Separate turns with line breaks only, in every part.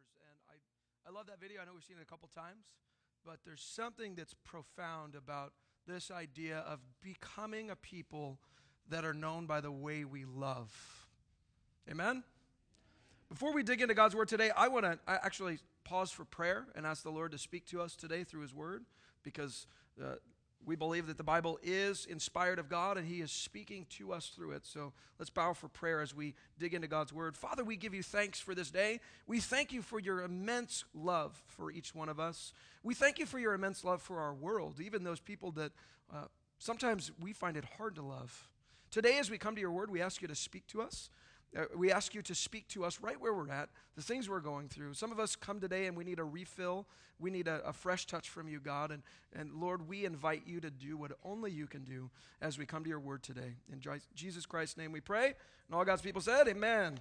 Numbers, and I love that video. I know we've seen it a couple times, but there's something that's profound about this idea of becoming a people that are known by the way we love. Amen? Before we dig into God's Word today, I want to actually pause for prayer and ask the Lord to speak to us today through His Word, because we believe that the Bible is inspired of God and He is speaking to us through it. So let's bow for prayer as we dig into God's Word. Father, we give you thanks for this day. We thank you for your immense love for each one of us. We thank you for your immense love for our world, even those people that sometimes we find it hard to love. Today, as we come to your Word, we ask you to speak to us. We ask you to speak to us right where we're at, the things we're going through. Some of us come today and we need a refill. We need a fresh touch from you, God. And Lord, we invite you to do what only you can do as we come to your word today. In Jesus Christ's name we pray. And all God's people said, amen.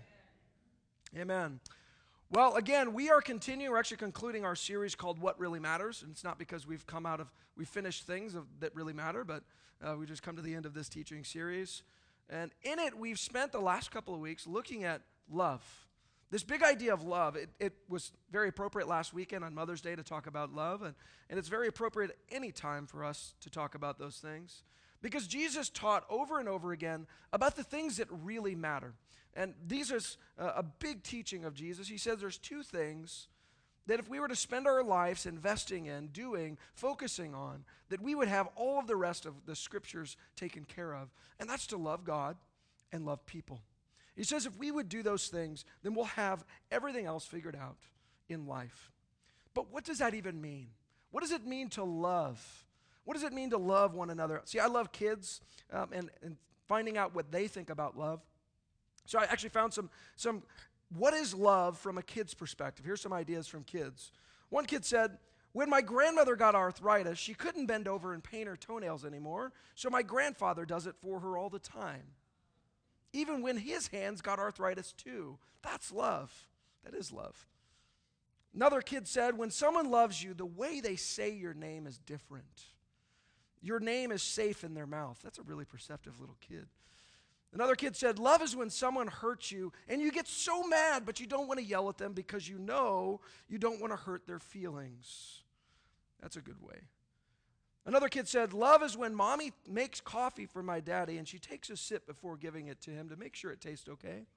Amen. Well, again, we're actually concluding our series called What Really Matters. And it's not because we've finished things that really matter, but we just come to the end of this teaching series. And in it, we've spent the last couple of weeks looking at love. This big idea of love, it was very appropriate last weekend on Mother's Day to talk about love, and it's very appropriate any time for us to talk about those things, because Jesus taught over and over again about the things that really matter. And these are a big teaching of Jesus. He says there's two things that if we were to spend our lives investing in, doing, focusing on, that we would have all of the rest of the scriptures taken care of. And that's to love God and love people. He says if we would do those things, then we'll have everything else figured out in life. But what does that even mean? What does it mean to love? What does it mean to love one another? See, I love kids and finding out what they think about love. So I actually found some what is love from a kid's perspective? Here's some ideas from kids. One kid said, when my grandmother got arthritis, she couldn't bend over and paint her toenails anymore, so my grandfather does it for her all the time. Even when his hands got arthritis too. That's love. That is love. Another kid said, when someone loves you, the way they say your name is different. Your name is safe in their mouth. That's a really perceptive little kid. Another kid said, love is when someone hurts you and you get so mad, but you don't want to yell at them because you know you don't want to hurt their feelings. That's a good way. Another kid said, love is when mommy makes coffee for my daddy and she takes a sip before giving it to him to make sure it tastes okay.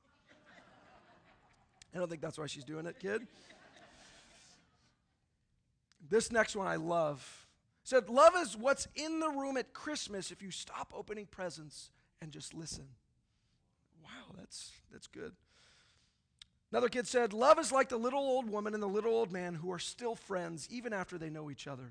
I don't think that's why she's doing it, kid. This next one I love. Said, love is what's in the room at Christmas if you stop opening presents and just listen. Wow, that's good. Another kid said, love is like the little old woman and the little old man who are still friends even after they know each other.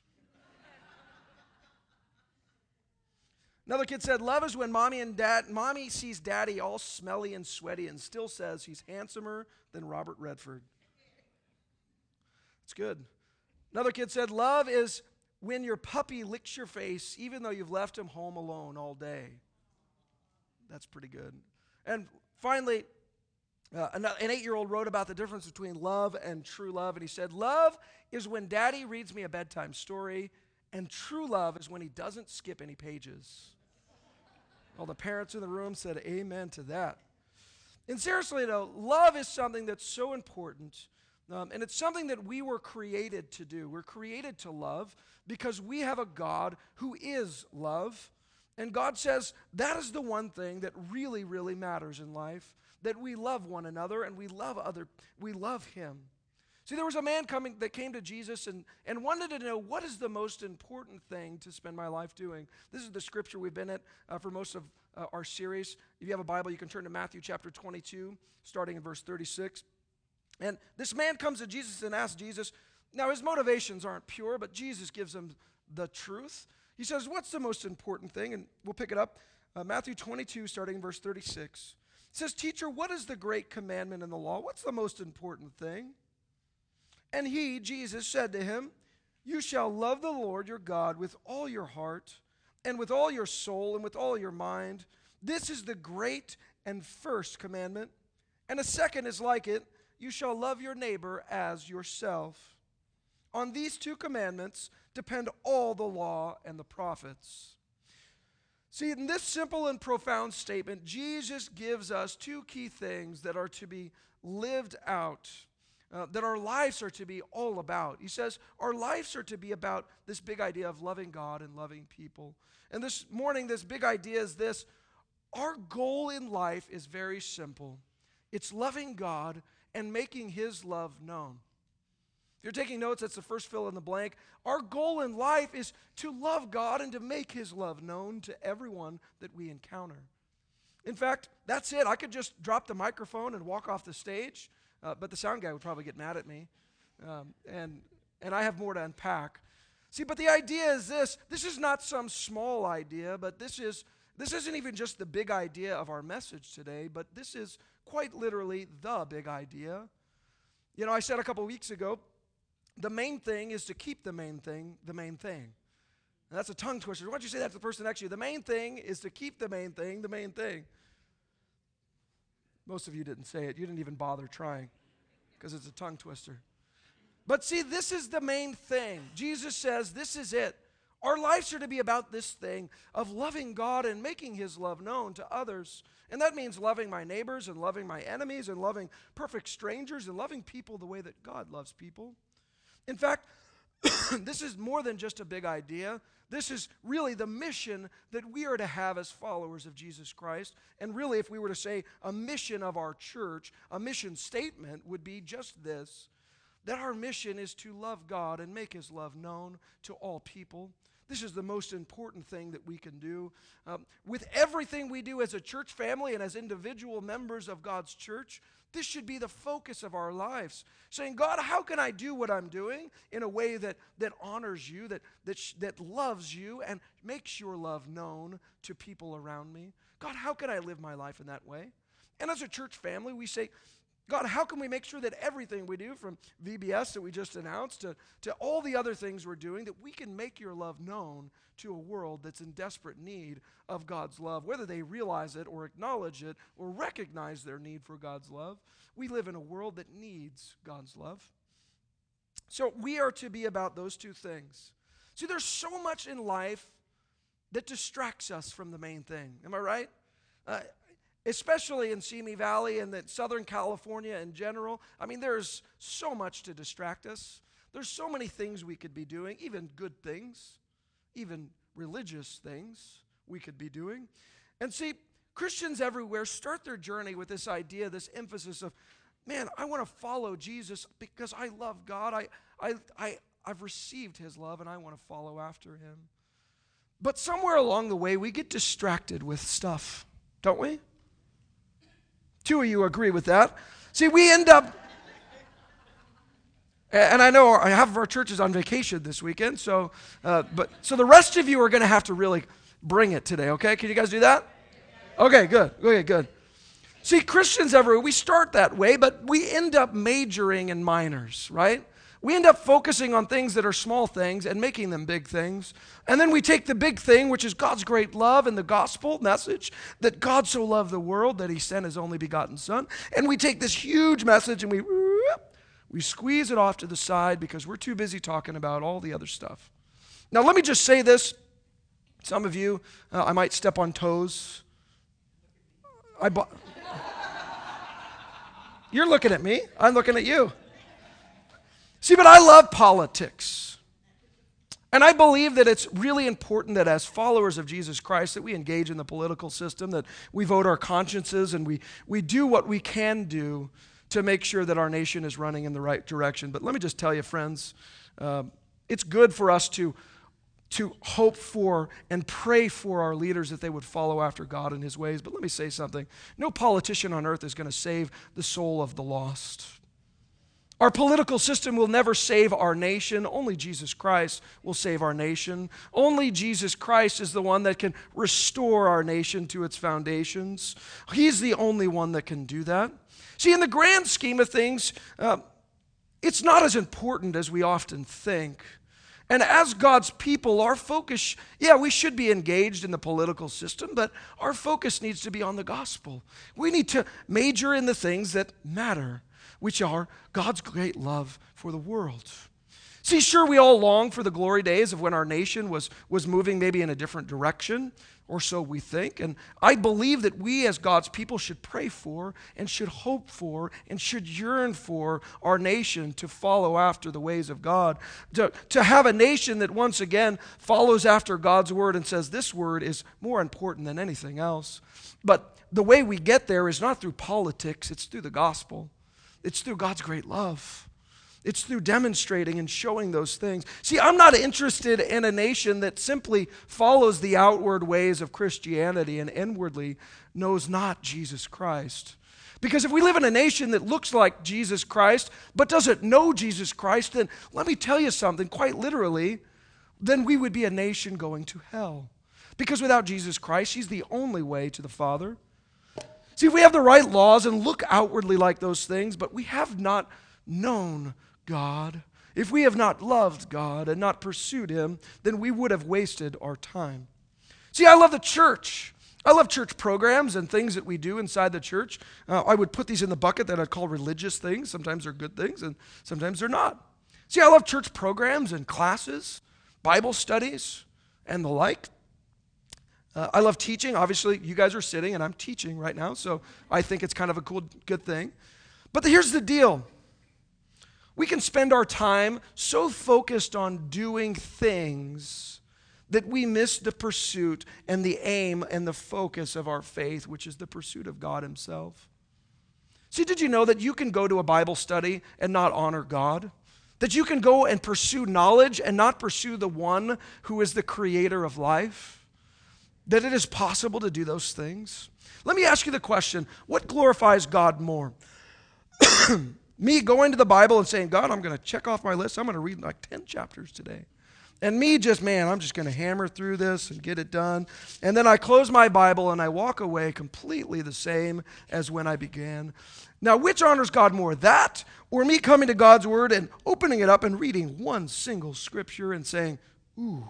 Another kid said, love is when mommy sees daddy all smelly and sweaty and still says he's handsomer than Robert Redford. That's good. Another kid said, love is when your puppy licks your face even though you've left him home alone all day. That's pretty good. And finally, an 8-year-old wrote about the difference between love and true love. And he said, love is when daddy reads me a bedtime story, and true love is when he doesn't skip any pages. All the parents in the room said amen to that. And seriously, though, love is something that's so important. And it's something that we were created to do. We're created to love because we have a God who is love. And God says that is the one thing that really, really matters in life, that we love one another and we love Him. See, there was a man that came to Jesus and wanted to know, what is the most important thing to spend my life doing? This is the scripture we've been at for most of our series. If you have a Bible, you can turn to Matthew chapter 22, starting in verse 36. And this man comes to Jesus and asks Jesus, now his motivations aren't pure, but Jesus gives him the truth. He says, what's the most important thing? And we'll pick it up. Matthew 22, starting in verse 36. It says, teacher, what is the great commandment in the law? What's the most important thing? And he, Jesus, said to him, you shall love the Lord your God with all your heart and with all your soul and with all your mind. This is the great and first commandment. And a second is like it. You shall love your neighbor as yourself. On these two commandments depend all the law and the prophets. See, in this simple and profound statement, Jesus gives us two key things that are to be lived out. that our lives are to be all about. He says our lives are to be about this big idea of loving God and loving people. And this morning, this big idea is this: our goal in life is very simple. It's loving God and making His love known. If you're taking notes, that's the first fill in the blank. Our goal in life is to love God and to make His love known to everyone that we encounter. In fact, that's it. I could just drop the microphone and walk off the stage, but the sound guy would probably get mad at me, and I have more to unpack. See, but the idea is this. This is not some small idea, but this isn't even just the big idea of our message today, but this is quite literally the big idea. You know, I said a couple weeks ago, the main thing is to keep the main thing the main thing. And that's a tongue twister. Why don't you say that to the person next to you? The main thing is to keep the main thing the main thing. Most of you didn't say it. You didn't even bother trying because it's a tongue twister. But see, this is the main thing. Jesus says this is it. Our lives are to be about this thing of loving God and making His love known to others. And that means loving my neighbors and loving my enemies and loving perfect strangers and loving people the way that God loves people. In fact, this is more than just a big idea. This is really the mission that we are to have as followers of Jesus Christ. And really, if we were to say a mission of our church, a mission statement would be just this: that our mission is to love God and make His love known to all people. This is the most important thing that we can do. With everything we do as a church family and as individual members of God's church, this should be the focus of our lives. Saying, God, how can I do what I'm doing in a way that honors you, that loves you and makes your love known to people around me? God, how can I live my life in that way? And as a church family, we say, God, how can we make sure that everything we do, from VBS that we just announced to all the other things we're doing, that we can make your love known to a world that's in desperate need of God's love, whether they realize it or acknowledge it or recognize their need for God's love. We live in a world that needs God's love. So we are to be about those two things. See, there's so much in life that distracts us from the main thing. Am I right? Especially in Simi Valley and Southern California in general. I mean, there's so much to distract us. There's so many things we could be doing, even good things, even religious things we could be doing. And see, Christians everywhere start their journey with this idea, this emphasis of, man, I want to follow Jesus because I love God. I've received His love and I want to follow after Him. But somewhere along the way, we get distracted with stuff, don't we? Two of you agree with that. See, we end up, and I know half of our church is on vacation this weekend, so the rest of you are going to have to really bring it today, okay? Can you guys do that? Okay, good. Okay, good. See, Christians everywhere, we start that way, but we end up majoring in minors, right? We end up focusing on things that are small things and making them big things. And then we take the big thing, which is God's great love and the gospel message, that God so loved the world that He sent His only begotten Son. And we take this huge message and we squeeze it off to the side because we're too busy talking about all the other stuff. Now, let me just say this. Some of you, I might step on toes. You're looking at me. I'm looking at you. See, but I love politics. And I believe that it's really important that as followers of Jesus Christ that we engage in the political system, that we vote our consciences and we do what we can do to make sure that our nation is running in the right direction. But let me just tell you, friends, it's good for us to hope for and pray for our leaders that they would follow after God and His ways. But let me say something. No politician on earth is going to save the soul of the lost. Our political system will never save our nation. Only Jesus Christ will save our nation. Only Jesus Christ is the one that can restore our nation to its foundations. He's the only one that can do that. See, in the grand scheme of things, it's not as important as we often think. And as God's people, our focus, we should be engaged in the political system, but our focus needs to be on the gospel. We need to major in the things that matter, which are God's great love for the world. See, sure, we all long for the glory days of when our nation was moving maybe in a different direction. or so we think. And I believe that we as God's people should pray for and should hope for and should yearn for our nation to follow after the ways of God. To have a nation that once again follows after God's word and says this word is more important than anything else. But the way we get there is not through politics, it's through the gospel. It's through God's great love. It's through demonstrating and showing those things. See, I'm not interested in a nation that simply follows the outward ways of Christianity and inwardly knows not Jesus Christ. Because if we live in a nation that looks like Jesus Christ but doesn't know Jesus Christ, then let me tell you something, quite literally, then we would be a nation going to hell. Because without Jesus Christ, He's the only way to the Father. See, if we have the right laws and look outwardly like those things, but we have not known God, if we have not loved God and not pursued Him, then we would have wasted our time. See, I love the church. I love church programs and things that we do inside the church. I would put these in the bucket that I'd call religious things. Sometimes they're good things and sometimes they're not. See, I love church programs and classes, Bible studies, and the like. I love teaching. Obviously, you guys are sitting and I'm teaching right now, so I think it's kind of a good thing. But here's the deal. We can spend our time so focused on doing things that we miss the pursuit and the aim and the focus of our faith, which is the pursuit of God Himself. See, did you know that you can go to a Bible study and not honor God? That you can go and pursue knowledge and not pursue the one who is the creator of life? That it is possible to do those things? Let me ask you the question, what glorifies God more? Me going to the Bible and saying, God, I'm going to check off my list. I'm going to read like 10 chapters today. And me I'm just going to hammer through this and get it done. And then I close my Bible and I walk away completely the same as when I began. Now, which honors God more, that or me coming to God's Word and opening it up and reading one single scripture and saying, ooh,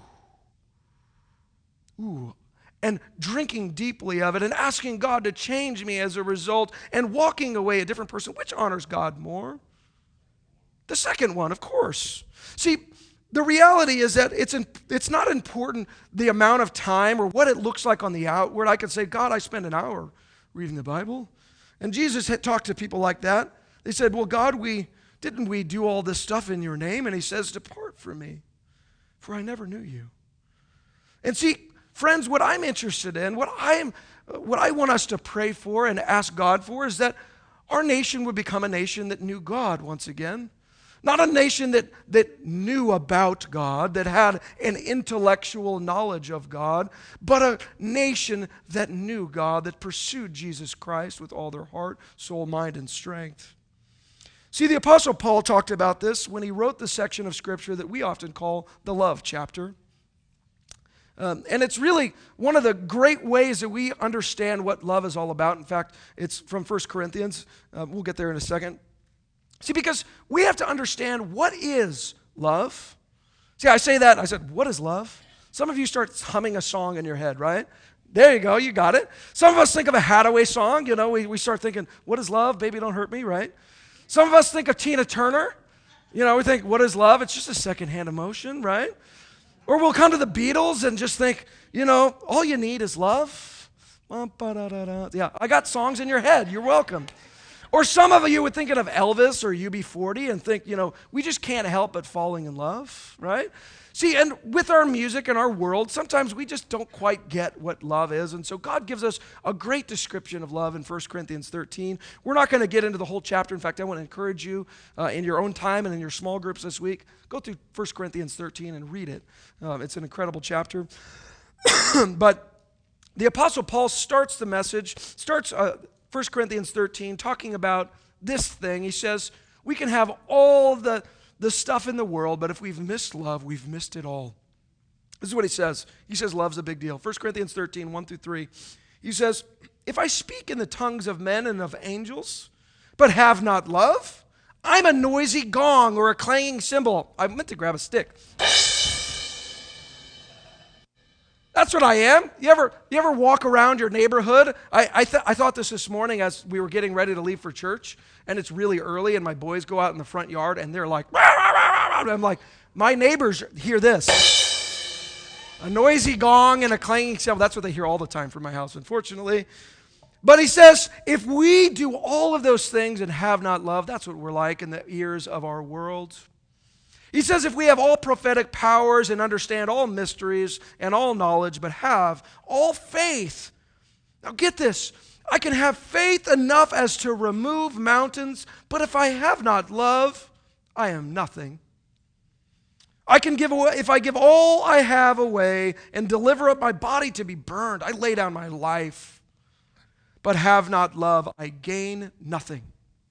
and drinking deeply of it and asking God to change me as a result and walking away a different person? Which honors God more? The second one, of course. See, the reality is that it's not important the amount of time or what it looks like on the outward. I could say, God, I spent an hour reading the Bible. And Jesus had talked to people like that. They said, well, God, didn't we do all this stuff in your name? And He says, depart from me, for I never knew you. And see, friends, what I'm interested in, what I want us to pray for and ask God for is that our nation would become a nation that knew God once again. Not a nation that knew about God, that had an intellectual knowledge of God, but a nation that knew God, that pursued Jesus Christ with all their heart, soul, mind, and strength. See, the Apostle Paul talked about this when he wrote the section of Scripture that we often call the love chapter. And it's really one of the great ways that we understand what love is all about. In fact, it's from 1 Corinthians. We'll get there in a second. See, because we have to understand what is love. See, I say that, I said, what is love? Some of you start humming a song in your head, right? There you go, you got it. Some of us think of a Hathaway song, we start thinking, what is love? Baby, don't hurt me, right? Some of us think of Tina Turner. We think, what is love? It's just a secondhand emotion, right? Or we'll come to the Beatles and just think, all you need is love. Yeah, I got songs in your head. You're welcome. Or some of you would think of Elvis or UB40 and think, we just can't help but falling in love, right? See, and with our music and our world, sometimes we just don't quite get what love is. And so God gives us a great description of love in 1 Corinthians 13. We're not going to get into the whole chapter. In fact, I want to encourage you in your own time and in your small groups this week, go through 1 Corinthians 13 and read it. It's an incredible chapter. But the Apostle Paul starts 1 Corinthians 13 talking about this thing. He says, we can have all the stuff in the world, but if we've missed love, we've missed it all. This is what he says. He says love's a big deal. 1 Corinthians 13, 1 through 3. He says, if I speak in the tongues of men and of angels, but have not love, I'm a noisy gong or a clanging cymbal. I meant to grab a stick. That's what I am. You ever walk around your neighborhood? I thought this morning as we were getting ready to leave for church, and it's really early, and my boys go out in the front yard, and they're like, rah, rah, rah, rah, rah. I'm like, my neighbors hear this. A noisy gong and a clanging cymbal. That's what they hear all the time from my house, unfortunately. But he says, if we do all of those things and have not love, that's what we're like in the ears of our world. He says, if we have all prophetic powers and understand all mysteries and all knowledge, but have all faith. Now get this. I can have faith enough as to remove mountains, but if I have not love, I am nothing. I can give away, if I give all I have away and deliver up my body to be burned, I lay down my life, but have not love, I gain nothing.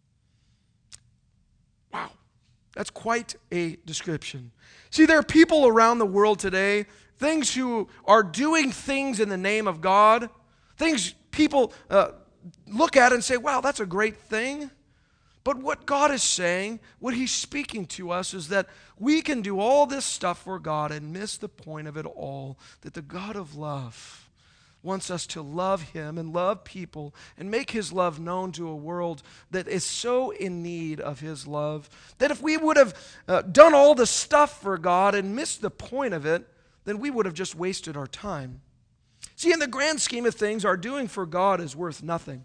Wow, that's quite a description. See, there are people around the world today, things who are doing things in the name of God, things people look at and say, wow, that's a great thing. But what God is saying, what he's speaking to us is that we can do all this stuff for God and miss the point of it all, that the God of love wants us to love him and love people and make his love known to a world that is so in need of his love, that if we would have done all the stuff for God and missed the point of it, then we would have just wasted our time. See, in the grand scheme of things, our doing for God is worth nothing.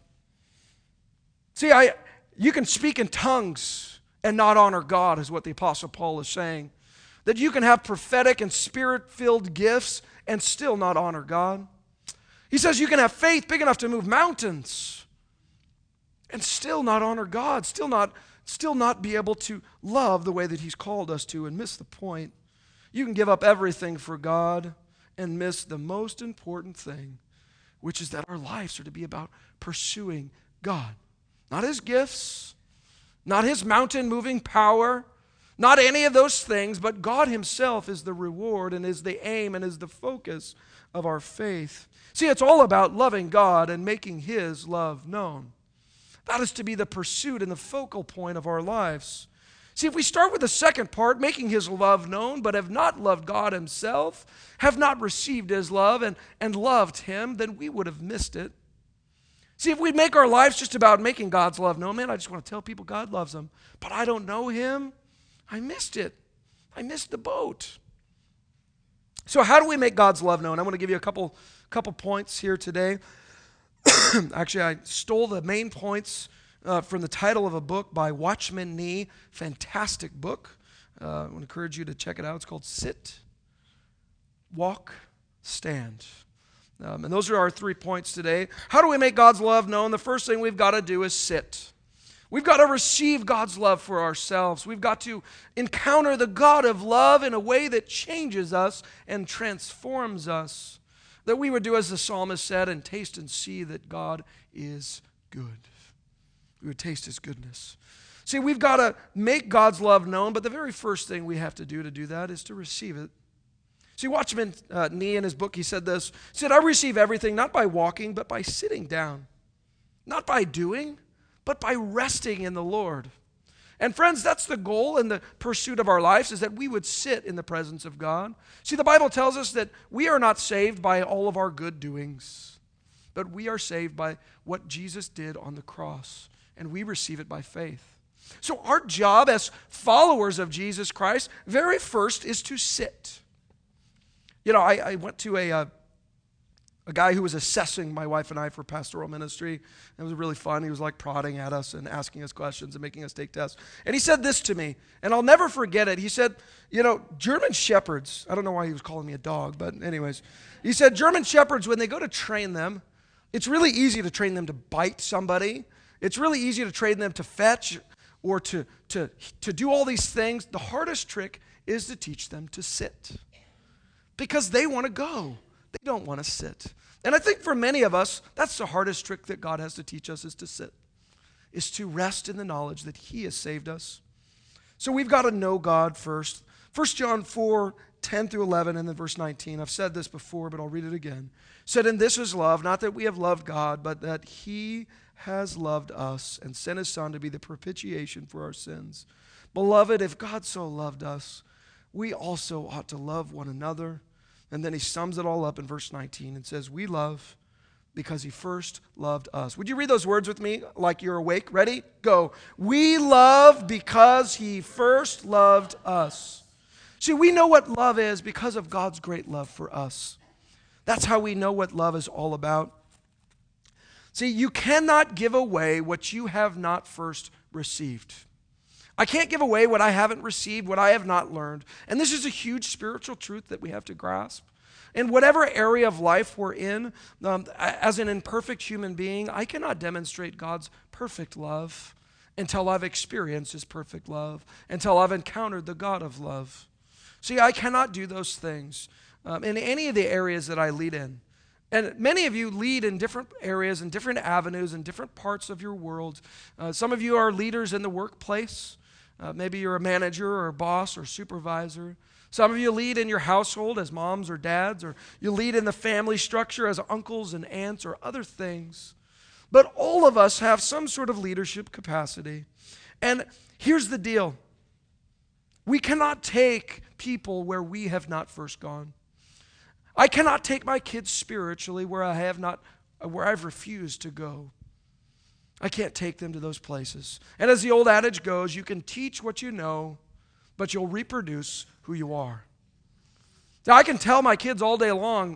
See, you can speak in tongues and not honor God, is what the Apostle Paul is saying. That you can have prophetic and spirit-filled gifts and still not honor God. He says you can have faith big enough to move mountains and still not honor God, still not be able to love the way that he's called us to and miss the point. You can give up everything for God and miss the most important thing, which is that our lives are to be about pursuing God. Not his gifts, not his mountain-moving power, not any of those things, but God himself is the reward and is the aim and is the focus of our faith. See, it's all about loving God and making his love known. That is to be the pursuit and the focal point of our lives. See, if we start with the second part, making his love known, but have not loved God himself, have not received his love and loved him, then we would have missed it. See, if we make our lives just about making God's love known, man, I just want to tell people God loves them, but I don't know him, I missed it. I missed the boat. So how do we make God's love known? I want to give you a couple points here today. Actually, I stole the main points from the title of a book by Watchman Nee. Fantastic book. I want to encourage you to check it out. It's called Sit, Walk, Stand. And those are our 3 points today. How do we make God's love known? The first thing we've got to do is sit. We've got to receive God's love for ourselves. We've got to encounter the God of love in a way that changes us and transforms us. That we would do as the psalmist said, and taste and see that God is good. We would taste his goodness. See, we've got to make God's love known, but the very first thing we have to do that is to receive it. See, Watchman Nee in his book, he said this. He said, I receive everything not by walking, but by sitting down. Not by doing, but by resting in the Lord. And friends, that's the goal and the pursuit of our lives, is that we would sit in the presence of God. See, the Bible tells us that we are not saved by all of our good doings, but we are saved by what Jesus did on the cross, and we receive it by faith. So our job as followers of Jesus Christ, very first, is to sit. You know, I went to a guy who was assessing my wife and I for pastoral ministry. It was really fun. He was like prodding at us and asking us questions and making us take tests. And he said this to me, and I'll never forget it. He said, you know, German shepherds, I don't know why he was calling me a dog, but anyways. He said, German shepherds, when they go to train them, it's really easy to train them to bite somebody. It's really easy to train them to fetch or to do all these things. The hardest trick is to teach them to sit, because they want to go. They don't want to sit. And I think for many of us, that's the hardest trick that God has to teach us, is to sit, is to rest in the knowledge that he has saved us. So we've got to know God first. 1 John 4, 10 through 11, and then verse 19. I've said this before, but I'll read it again. It said, and this is love, not that we have loved God, but that he has loved us and sent his Son to be the propitiation for our sins. Beloved, if God so loved us, we also ought to love one another. And then he sums it all up in verse 19 and says, we love because he first loved us. Would you read those words with me like you're awake? Ready? Go. We love because he first loved us. See, we know what love is because of God's great love for us. That's how we know what love is all about. See, you cannot give away what you have not first received. I can't give away what I haven't received, what I have not learned. And this is a huge spiritual truth that we have to grasp. In whatever area of life we're in, as an imperfect human being, I cannot demonstrate God's perfect love until I've experienced His perfect love, until I've encountered the God of love. See, I cannot do those things in any of the areas that I lead in. And many of you lead in different areas and different avenues and different parts of your world. Some of you are leaders in the workplace. Maybe you're a manager or a boss or supervisor. Some of you lead in your household as moms or dads, or you lead in the family structure as uncles and aunts or other things. But all of us have some sort of leadership capacity. And here's the deal. We cannot take people where we have not first gone. I cannot take my kids spiritually where I've refused to go. I can't take them to those places. And as the old adage goes, you can teach what you know, but you'll reproduce who you are. Now, I can tell my kids all day long,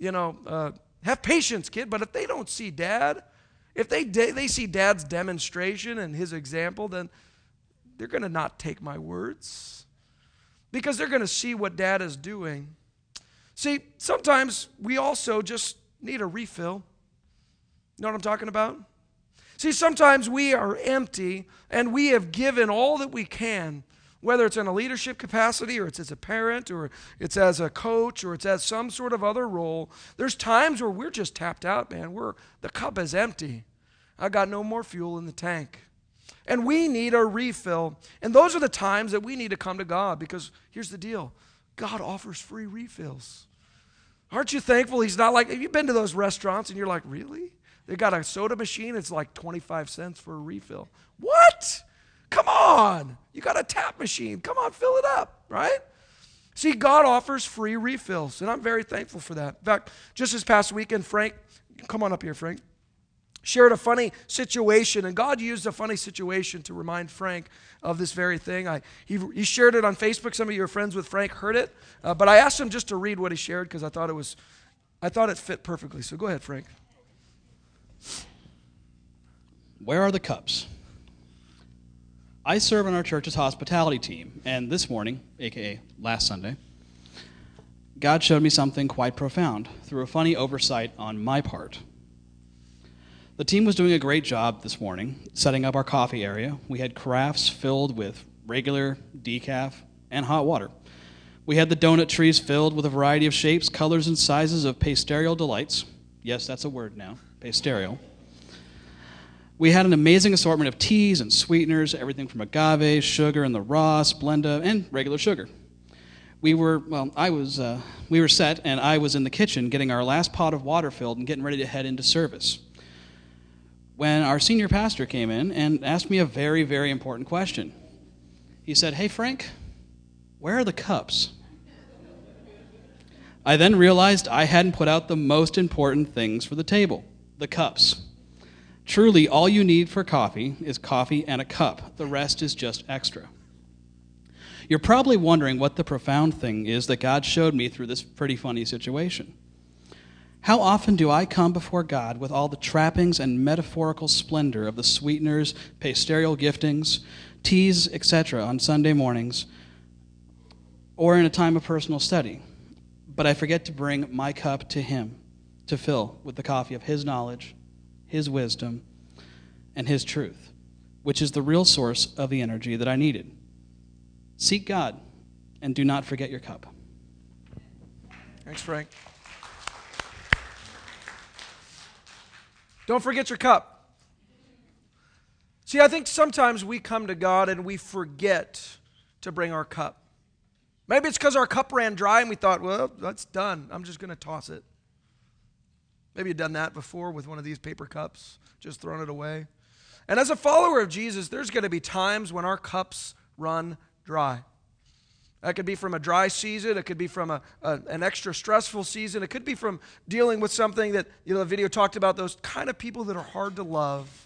have patience, kid, but if they don't see Dad, if they see Dad's demonstration and his example, then they're going to not take my words because they're going to see what Dad is doing. See, sometimes we also just need a refill. You know what I'm talking about? See, sometimes we are empty and we have given all that we can, whether it's in a leadership capacity or it's as a parent or it's as a coach or it's as some sort of other role. There's times where we're just tapped out, man. The cup is empty. I got no more fuel in the tank. And we need a refill. And those are the times that we need to come to God, because here's the deal. God offers free refills. Aren't you thankful He's not like, have you been to those restaurants and you're like, really? They got a soda machine, it's like 25 cents for a refill. What? Come on. You got a tap machine. Come on, fill it up, right? See, God offers free refills, and I'm very thankful for that. In fact, just this past weekend, Frank, come on up here, Frank, shared a funny situation, and God used a funny situation to remind Frank of this very thing. He shared it on Facebook. Some of you are friends with Frank, heard it, but I asked him just to read what he shared because I thought it fit perfectly. So go ahead, Frank.
Where are the cups? I serve on our church's hospitality team, and this morning, aka last Sunday, God showed me something quite profound through a funny oversight on my part. The team was doing a great job this morning setting up our coffee area. We had carafes filled with regular, decaf, and hot water. We had the donut trees filled with a variety of shapes, colors, and sizes of Pasteurial delights. Yes, that's a word now, Pasteurial. We had an amazing assortment of teas and sweeteners, everything from agave, sugar, and the raw, Splenda, and regular sugar. We were set, and I was in the kitchen getting our last pot of water filled and getting ready to head into service, when our senior pastor came in and asked me a very, very important question. He said, "Hey, Frank, where are the cups?" I then realized I hadn't put out the most important things for the table, the cups. Truly, all you need for coffee is coffee and a cup. The rest is just extra. You're probably wondering what the profound thing is that God showed me through this pretty funny situation. How often do I come before God with all the trappings and metaphorical splendor of the sweeteners, Pasteurial giftings, teas, etc. on Sunday mornings, or in a time of personal study, but I forget to bring my cup to Him to fill with the coffee of His knowledge, His wisdom, and His truth, which is the real source of the energy that I needed. Seek God, and do not forget your cup.
Thanks, Frank. Don't forget your cup. See, I think sometimes we come to God and we forget to bring our cup. Maybe it's because our cup ran dry and we thought, well, that's done. I'm just going to toss it. Maybe you've done that before with one of these paper cups, just thrown it away. And as a follower of Jesus, there's going to be times when our cups run dry. That could be from a dry season. It could be from an extra stressful season. It could be from dealing with something that, the video talked about, those kind of people that are hard to love.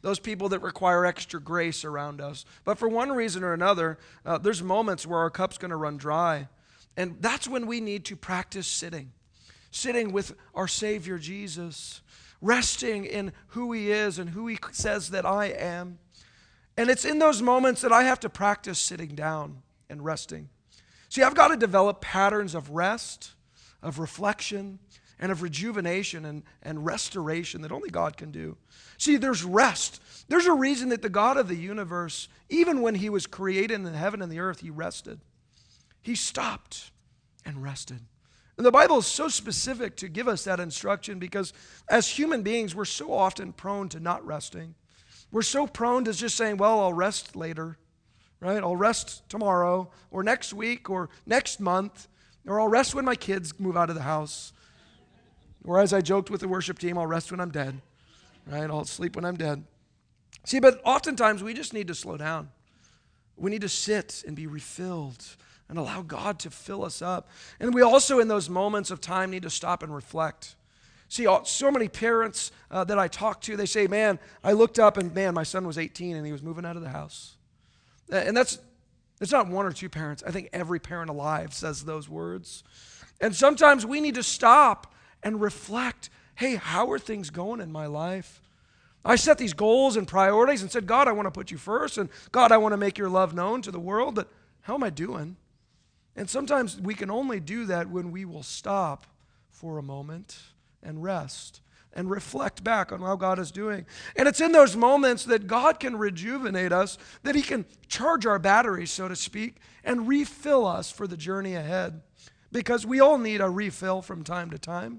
those people that require extra grace around us. But for one reason or another, there's moments where our cup's going to run dry. And that's when we need to practice sitting with our Savior Jesus, resting in who he is and who he says that I am. And it's in those moments that I have to practice sitting down and resting. See, I've got to develop patterns of rest, of reflection, and of rejuvenation and restoration that only God can do. See, there's rest. There's a reason that the God of the universe, even when he was created in the heaven and the earth, he rested. He stopped and rested. And the Bible is so specific to give us that instruction because as human beings, we're so often prone to not resting. We're so prone to just saying, well, I'll rest later, right? I'll rest tomorrow or next week or next month, or I'll rest when my kids move out of the house. Or as I joked with the worship team, I'll rest when I'm dead, right? I'll sleep when I'm dead. See, but oftentimes we just need to slow down. We need to sit and be refilled and allow God to fill us up. And we also, in those moments of time, need to stop and reflect. See, so many parents that I talk to, they say, man, I looked up and, man, my son was 18 and he was moving out of the house. And it's not one or two parents. I think every parent alive says those words. And sometimes we need to stop and reflect, hey, how are things going in my life? I set these goals and priorities and said, God, I want to put you first. And God, I want to make your love known to the world. But how am I doing? And sometimes we can only do that when we will stop for a moment and rest and reflect back on how God is doing. And it's in those moments that God can rejuvenate us, that he can charge our batteries, so to speak, and refill us for the journey ahead. Because we all need a refill from time to time.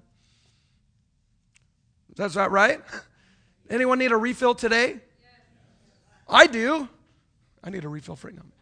That's not right? Anyone need a refill today? I do. I need a refill right now.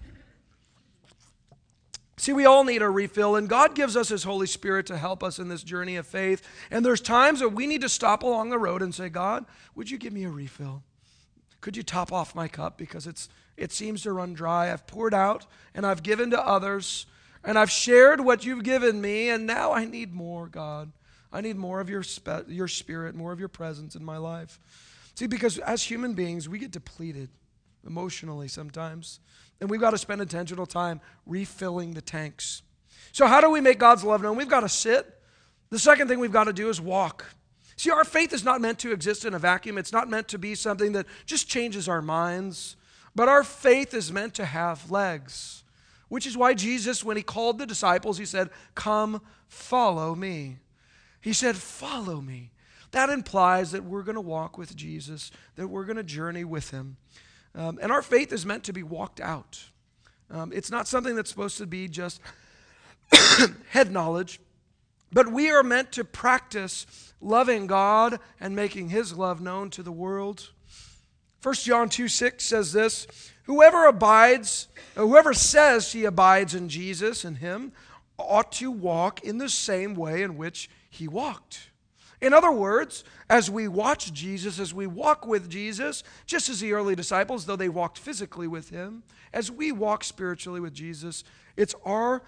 See, we all need a refill, and God gives us his Holy Spirit to help us in this journey of faith. And there's times that we need to stop along the road and say, God, would you give me a refill? Could you top off my cup? Because it seems to run dry. I've poured out, and I've given to others, and I've shared what you've given me, and now I need more, God. I need more of your spirit, more of your presence in my life. See, because as human beings, we get depleted emotionally sometimes. And we've got to spend intentional time refilling the tanks. So how do we make God's love known? We've got to sit. The second thing we've got to do is walk. See, our faith is not meant to exist in a vacuum. It's not meant to be something that just changes our minds. But our faith is meant to have legs. Which is why Jesus, when he called the disciples, he said, come, follow me. He said, follow me. That implies that we're going to walk with Jesus, that we're going to journey with him. And our faith is meant to be walked out. It's not something that's supposed to be just head knowledge, but we are meant to practice loving God and making his love known to the world. 1 John 2:6 says this, whoever says he abides in Jesus and him ought to walk in the same way in which he walked. In other words, as we watch Jesus, as we walk with Jesus, just as the early disciples, though they walked physically with him, as we walk spiritually with Jesus, it's our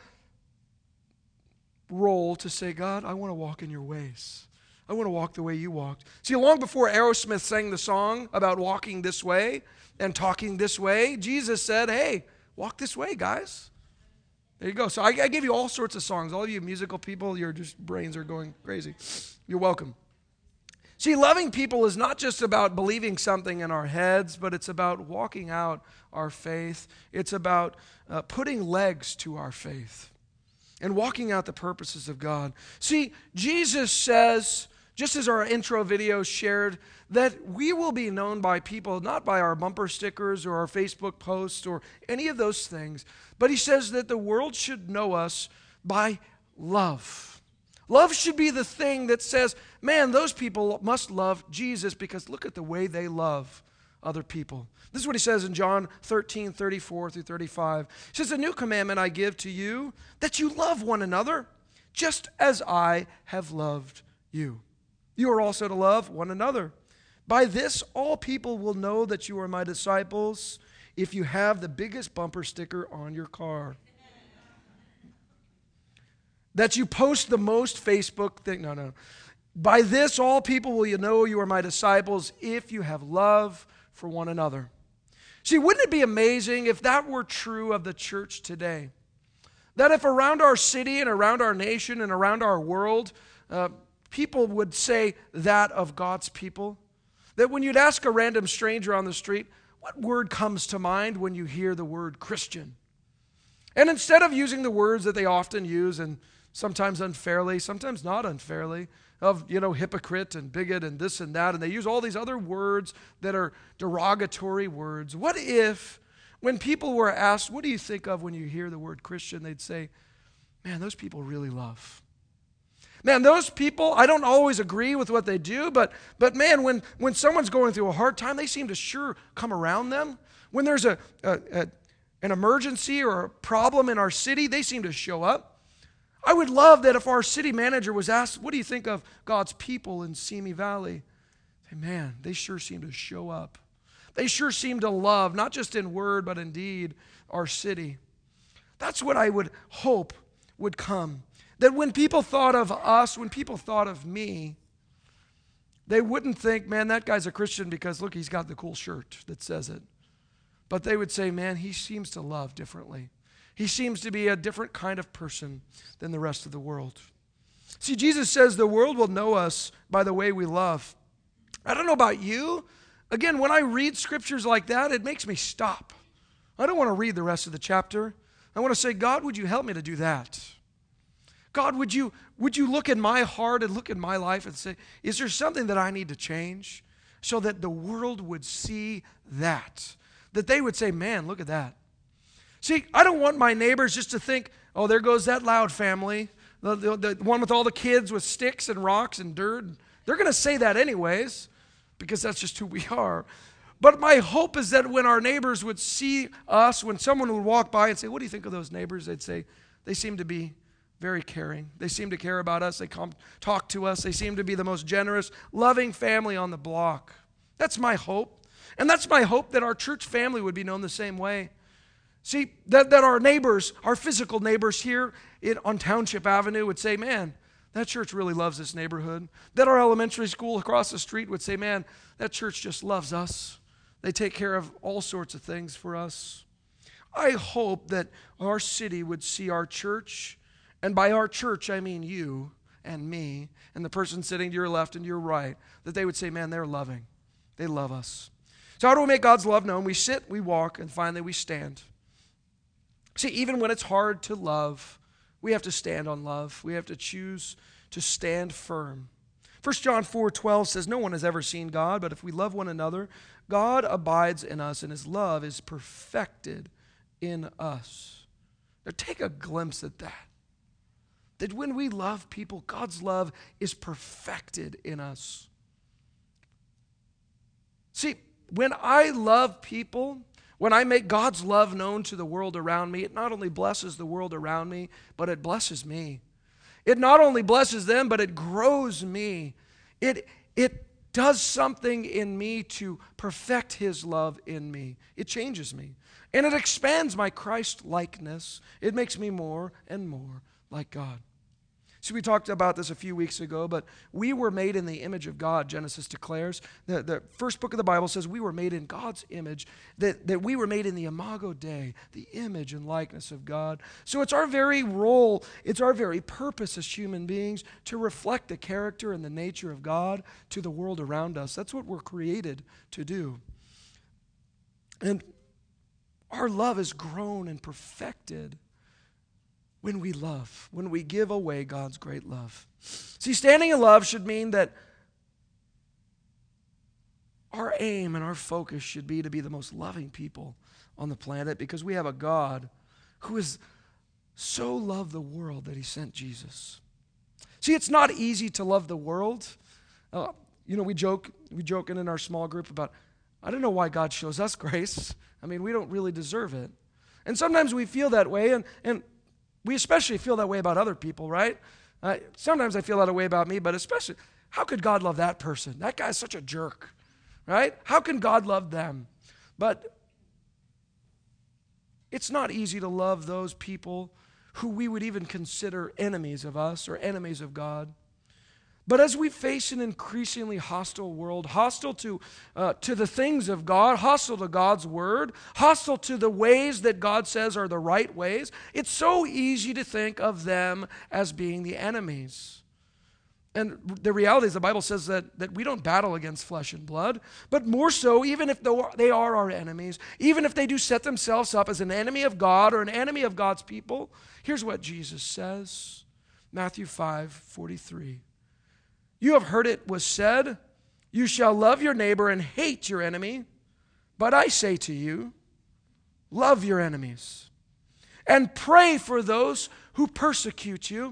role to say, God, I want to walk in your ways. I want to walk the way you walked. See, long before Aerosmith sang the song about walking this way and talking this way, Jesus said, hey, walk this way, guys. There you go. So I gave you all sorts of songs. All of you musical people, your just brains are going crazy. You're welcome. See, loving people is not just about believing something in our heads, but it's about walking out our faith. It's about putting legs to our faith and walking out the purposes of God. See, Jesus says, just as our intro video shared, that we will be known by people, not by our bumper stickers or our Facebook posts or any of those things, but he says that the world should know us by love. Love should be the thing that says, man, those people must love Jesus because look at the way they love other people. This is what he says in John 13:34-35. He says, a new commandment I give to you, that you love one another, just as I have loved you. You are also to love one another. By this, all people will know that you are my disciples if you have the biggest bumper sticker on your car. That you post the most Facebook thing. No. By this all people will know you are my disciples if you have love for one another. See, wouldn't it be amazing if that were true of the church today? That if around our city and around our nation and around our world, people would say that of God's people. That when you'd ask a random stranger on the street, what word comes to mind when you hear the word Christian? And instead of using the words that they often use, and sometimes unfairly, sometimes not unfairly, of, hypocrite and bigot and this and that, and they use all these other words that are derogatory words. What if, when people were asked, what do you think of when you hear the word Christian, they'd say, man, those people really love. Man, those people, I don't always agree with what they do, but man, when someone's going through a hard time, they seem to sure come around them. When there's an emergency or a problem in our city, they seem to show up. I would love that if our city manager was asked, what do you think of God's people in Simi Valley? Say, man, they sure seem to show up. They sure seem to love, not just in word, but in deed, our city. That's what I would hope would come. That when people thought of us, when people thought of me, they wouldn't think, man, that guy's a Christian because, look, he's got the cool shirt that says it. But they would say, man, he seems to love differently. He seems to be a different kind of person than the rest of the world. See, Jesus says the world will know us by the way we love. I don't know about you. Again, when I read scriptures like that, it makes me stop. I don't want to read the rest of the chapter. I want to say, God, would you help me to do that? God, would you look in my heart and look in my life and say, is there something that I need to change so that the world would see that? That they would say, man, look at that. See, I don't want my neighbors just to think, oh, there goes that loud family, the one with all the kids with sticks and rocks and dirt. They're going to say that anyways, because that's just who we are. But my hope is that when our neighbors would see us, when someone would walk by and say, what do you think of those neighbors? They'd say, they seem to be very caring. They seem to care about us. They come talk to us. They seem to be the most generous, loving family on the block. That's my hope. And that's my hope that our church family would be known the same way. See, that our neighbors, our physical neighbors here on Township Avenue would say, man, that church really loves this neighborhood. That our elementary school across the street would say, man, that church just loves us. They take care of all sorts of things for us. I hope that our city would see our church, and by our church I mean you and me and the person sitting to your left and your right, that they would say, man, they're loving. They love us. So how do we make God's love known? We sit, we walk, and finally we stand. See, even when it's hard to love, we have to stand on love. We have to choose to stand firm. 1 John 4:12 says, no one has ever seen God, but if we love one another, God abides in us, and his love is perfected in us. Now take a glimpse at that. That when we love people, God's love is perfected in us. See, when I love people, when I make God's love known to the world around me, it not only blesses the world around me, but it blesses me. It not only blesses them, but it grows me. It does something in me to perfect his love in me. It changes me. And it expands my Christ-likeness. It makes me more and more like God. See, we talked about this a few weeks ago, but we were made in the image of God, Genesis declares. The first book of the Bible says we were made in God's image, that we were made in the imago Dei, the image and likeness of God. So it's our very role, it's our very purpose as human beings to reflect the character and the nature of God to the world around us. That's what we're created to do. And our love is grown and perfected when we love, when we give away God's great love. See, standing in love should mean that our aim and our focus should be to be the most loving people on the planet, because we have a God who has so loved the world that he sent Jesus. See, it's not easy to love the world. We joke in our small group about, I don't know why God shows us grace. I mean, we don't really deserve it. And sometimes we feel that way, and we especially feel that way about other people, right? Sometimes I feel that way about me, but especially, how could God love that person? That guy's such a jerk, right? How can God love them? But it's not easy to love those people who we would even consider enemies of us or enemies of God. But as we face an increasingly hostile world, hostile to the things of God, hostile to God's word, hostile to the ways that God says are the right ways, it's so easy to think of them as being the enemies. And the reality is the Bible says that we don't battle against flesh and blood, but more so, even if they are our enemies, even if they do set themselves up as an enemy of God or an enemy of God's people, here's what Jesus says, Matthew 5:43. You have heard it was said, you shall love your neighbor and hate your enemy. But I say to you, love your enemies and pray for those who persecute you,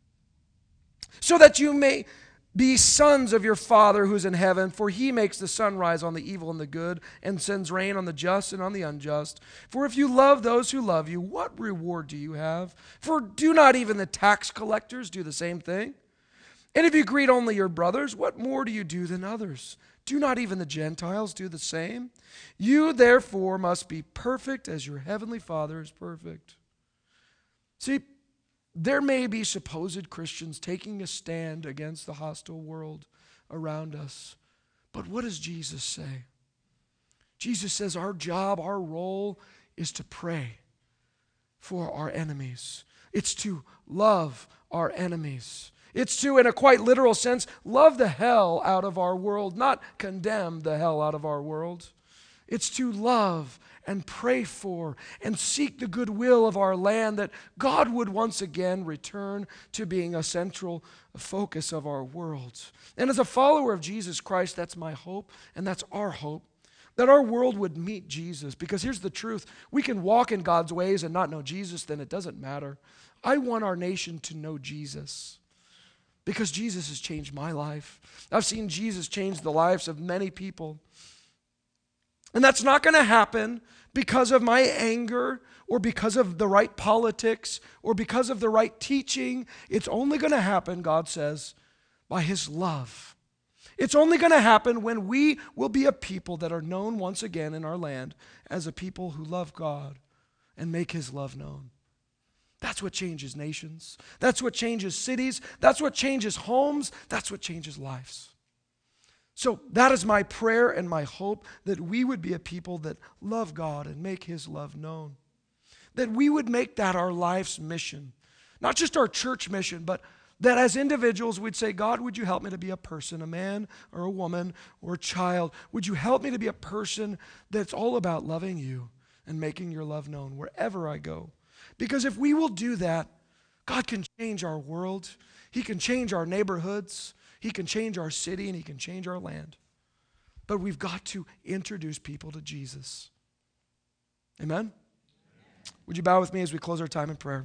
so that you may be sons of your Father who is in heaven, for he makes the sun rise on the evil and the good, and sends rain on the just and on the unjust. For if you love those who love you, what reward do you have? For do not even the tax collectors do the same thing? And if you greet only your brothers, what more do you do than others? Do not even the Gentiles do the same? You therefore must be perfect as your heavenly Father is perfect. See, there may be supposed Christians taking a stand against the hostile world around us. But what does Jesus say? Jesus says our job, our role is to pray for our enemies. It's to love our enemies. It's to, in a quite literal sense, love the hell out of our world, not condemn the hell out of our world. It's to love and pray for and seek the goodwill of our land, that God would once again return to being a central focus of our world. And as a follower of Jesus Christ, that's my hope, and that's our hope, that our world would meet Jesus. Because here's the truth. We can walk in God's ways and not know Jesus, then it doesn't matter. I want our nation to know Jesus, because Jesus has changed my life. I've seen Jesus change the lives of many people. And that's not going to happen because of my anger or because of the right politics or because of the right teaching. It's only going to happen, God says, by his love. It's only going to happen when we will be a people that are known once again in our land as a people who love God and make his love known. That's what changes nations. That's what changes cities. That's what changes homes. That's what changes lives. So that is my prayer and my hope, that we would be a people that love God and make his love known. That we would make that our life's mission. Not just our church mission, but that as individuals we'd say, God, would you help me to be a person, a man or a woman or a child? Would you help me to be a person that's all about loving you and making your love known wherever I go? Because if we will do that, God can change our world. He can change our neighborhoods. He can change our city, and he can change our land. But we've got to introduce people to Jesus. Amen? Would you bow with me as we close our time in prayer?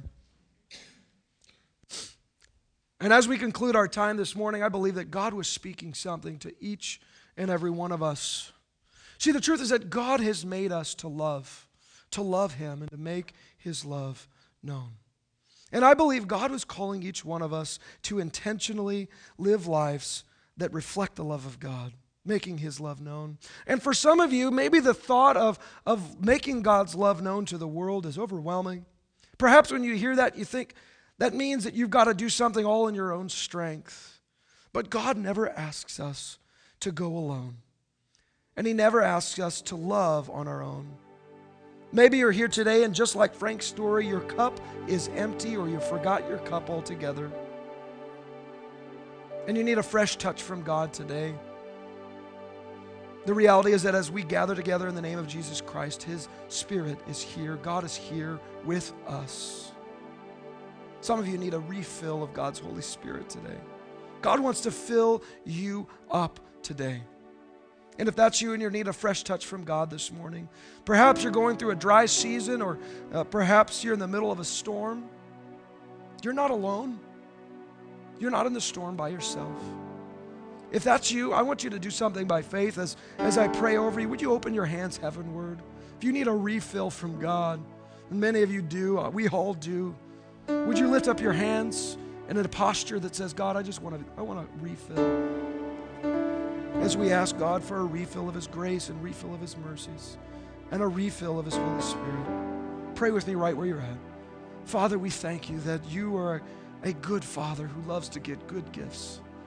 And as we conclude our time this morning, I believe that God was speaking something to each and every one of us. See, the truth is that God has made us to love him and to make his love known. And I believe God was calling each one of us to intentionally live lives that reflect the love of God, making his love known. And for some of you, maybe the thought of making God's love known to the world is overwhelming. Perhaps when you hear that, you think that means that you've got to do something all in your own strength. But God never asks us to go alone. And he never asks us to love on our own. Maybe you're here today and just like Frank's story, your cup is empty or you forgot your cup altogether. And you need a fresh touch from God today. The reality is that as we gather together in the name of Jesus Christ, his Spirit is here. God is here with us. Some of you need a refill of God's Holy Spirit today. God wants to fill you up today. And if that's you and you need a fresh touch from God this morning, perhaps you're going through a dry season, or perhaps you're in the middle of a storm, you're not alone. You're not in the storm by yourself. If that's you, I want you to do something by faith as I pray over you. Would you open your hands heavenward? If you need a refill from God, and many of you do, we all do, would you lift up your hands in a posture that says, God, I want a refill. As we ask God for a refill of his grace and refill of his mercies and a refill of his Holy Spirit. Pray with me right where you're at. Father, we thank you that you are a good Father who loves to get good gifts.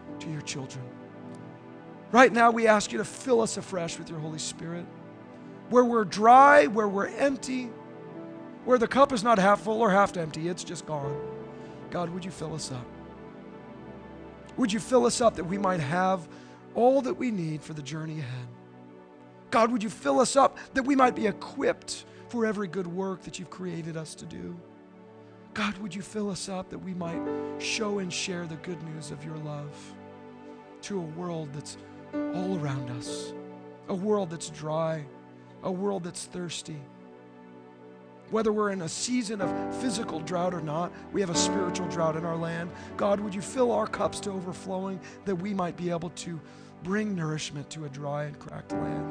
to your children. Right now, we ask you to fill us afresh with your Holy Spirit. Where we're dry, where we're empty, where the cup is not half full or half empty, it's just gone. God, would you fill us up? Would you fill us up that we might have all that we need for the journey ahead? God, would you fill us up that we might be equipped for every good work that you've created us to do? God, would you fill us up that we might show and share the good news of your love to a world that's all around us, a world that's dry, a world that's thirsty. Whether we're in a season of physical drought or not, we have a spiritual drought in our land. God, would you fill our cups to overflowing that we might be able to bring nourishment to a dry and cracked land?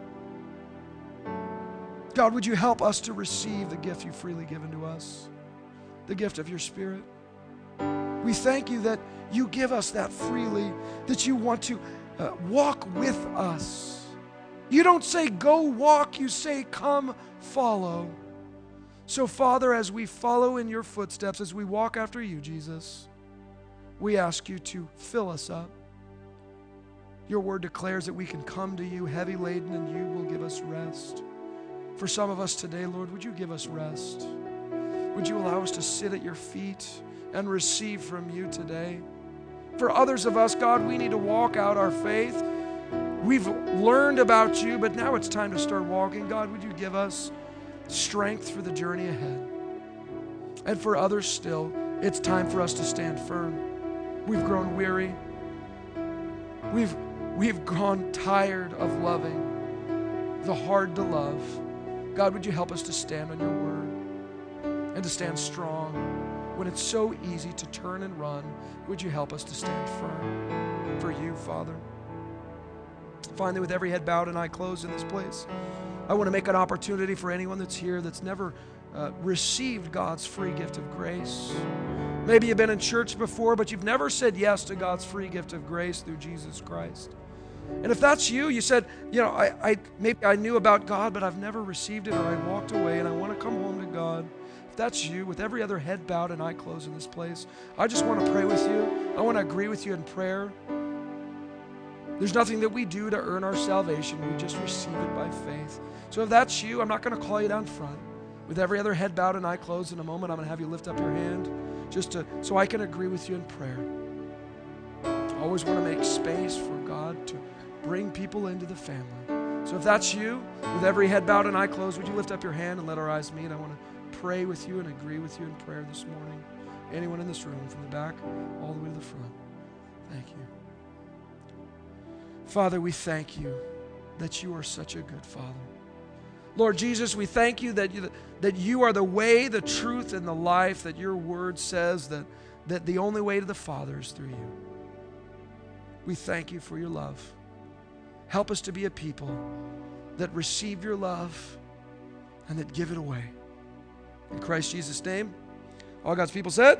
God, would you help us to receive the gift you've freely given to us, the gift of your Spirit? We thank you that you give us that freely, that you want to walk with us. You don't say, go walk, you say, come follow. So, Father, as we follow in your footsteps, as we walk after you, Jesus, we ask you to fill us up. Your word declares that we can come to you heavy laden and you will give us rest. For some of us today, Lord, would you give us rest? Would you allow us to sit at your feet and receive from you today? For others of us, God, we need to walk out our faith. We've learned about you, but now it's time to start walking. God, would you give us strength for the journey ahead? And for others still, it's time for us to stand firm. We've grown weary. We've gone tired of loving the hard to love. God, would you help us to stand on your word and to stand strong when it's so easy to turn and run? Would you help us to stand firm for you, Father? Finally, with every head bowed and eye closed in this place, I want to make an opportunity for anyone that's here that's never received God's free gift of grace. Maybe you've been in church before, but you've never said yes to God's free gift of grace through Jesus Christ. And if that's you, you said, maybe I knew about God, but I've never received it, or I walked away and I want to come home to God. If that's you, with every other head bowed and eye closed in this place, I just want to pray with you. I want to agree with you in prayer. There's nothing that we do to earn our salvation. We just receive it by faith. So if that's you, I'm not going to call you down front. With every other head bowed and eye closed in a moment, I'm going to have you lift up your hand so I can agree with you in prayer. I always want to make space for God to bring people into the family. So if that's you, with every head bowed and eye closed, would you lift up your hand and let our eyes meet? I want to pray with you and agree with you in prayer this morning. Anyone in this room, from the back all the way to the front. Thank you. Father, we thank you that you are such a good Father. Lord Jesus, we thank you that you are the way, the truth, and the life, that your word says that the only way to the Father is through you. We thank you for your love. Help us to be a people that receive your love and that give it away. In Christ Jesus' name, all God's people said,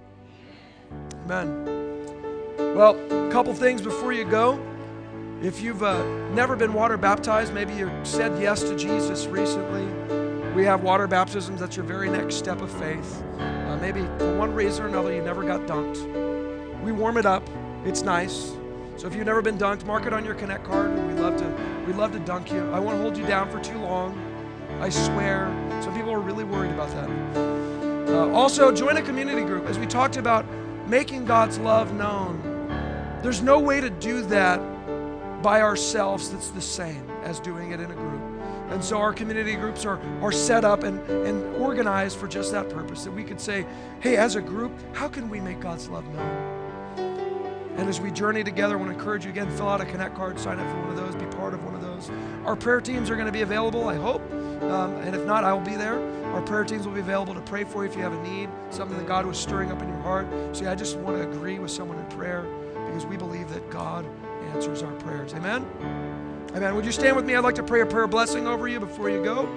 amen. Well, a couple things before you go. If you've never been water baptized, maybe you said yes to Jesus recently, we have water baptisms. That's your very next step of faith. Maybe for one reason or another you never got dunked. We warm it up. It's nice. So if you've never been dunked, mark it on your Connect card, and we'd love to dunk you. I won't hold you down for too long. I swear. Some people are really worried about that. Also, join a community group. As we talked about making God's love known, there's no way to do that by ourselves that's the same as doing it in a group. And so our community groups are set up and organized for just that purpose, that we could say, hey, as a group, how can we make God's love known? And as we journey together, I want to encourage you again, fill out a Connect card, sign up for one of those, be part of one of those. Our prayer teams are going to be available, I hope. And if not, I will be there. Our prayer teams will be available to pray for you if you have a need, something that God was stirring up in your heart. See, I just want to agree with someone in prayer because we believe that God answers our prayers. Amen? Amen. Would you stand with me? I'd like to pray a prayer blessing over you before you go.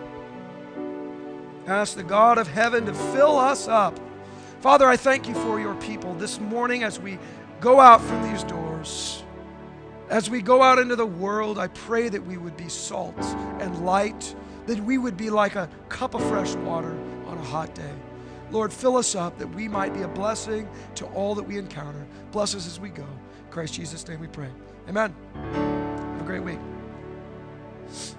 Ask the God of heaven to fill us up. Father, I thank you for your people this morning as we go out from these doors. As we go out into the world, I pray that we would be salt and light, that we would be like a cup of fresh water on a hot day. Lord, fill us up that we might be a blessing to all that we encounter. Bless us as we go. In Christ Jesus' name we pray. Amen. Have a great week.